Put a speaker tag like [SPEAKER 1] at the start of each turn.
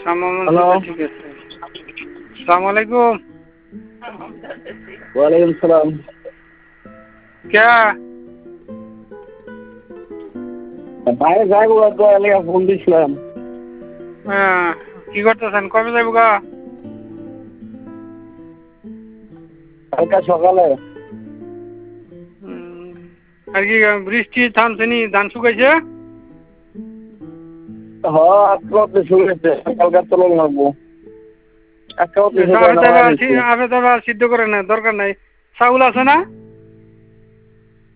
[SPEAKER 1] Hello.
[SPEAKER 2] ঠিক আছে। আসসালামু আলাইকুম।
[SPEAKER 1] ওয়ালাইকুম সালাম।
[SPEAKER 2] কে
[SPEAKER 1] বাইরে যাইবো তো এলাকা ফোন দিছিলাম।
[SPEAKER 2] কি করতেছেন? কবে যাইব গা?
[SPEAKER 1] কালকা সকালে।
[SPEAKER 2] আর কি বৃষ্টি থামছেনি? ধান শুকাইছে?
[SPEAKER 1] আজকে শুনেছে কালকা তোলন লাগবো। একটা অফিসে
[SPEAKER 2] আপনি তো আবার সিদ্ধ করে না, দরকার নাই। চাউল আছে না?